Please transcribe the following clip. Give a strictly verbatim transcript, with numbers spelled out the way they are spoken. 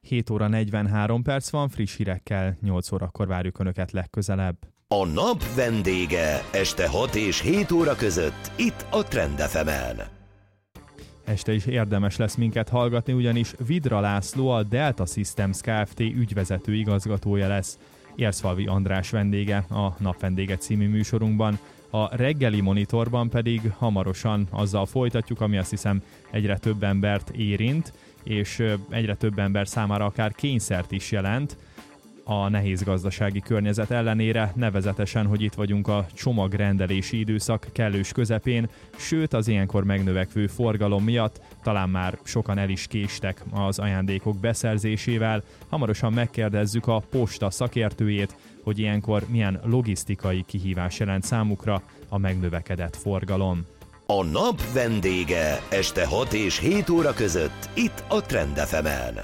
hét óra negyvenhárom perc van, friss hírekkel nyolc órakor várjuk Önöket legközelebb. A nap vendége este hat és hét óra között itt a Trend ef emen. Este is érdemes lesz minket hallgatni, ugyanis Vidra László, a Delta Systems Kft. Ügyvezető igazgatója lesz. Érszfalvi András vendége a Nap vendége című műsorunkban. A reggeli monitorban pedig hamarosan azzal folytatjuk, ami azt hiszem egyre több embert érint, és egyre több ember számára akár kényszert is jelent a nehéz gazdasági környezet ellenére, nevezetesen, hogy itt vagyunk a csomagrendelési időszak kellős közepén, sőt az ilyenkor megnövekvő forgalom miatt talán már sokan el is késtek az ajándékok beszerzésével. Hamarosan megkérdezzük a posta szakértőjét, hogy ilyenkor milyen logisztikai kihívás jelent számukra a megnövekedett forgalom. A nap vendége este hat és hét óra között itt a Trend ef emen.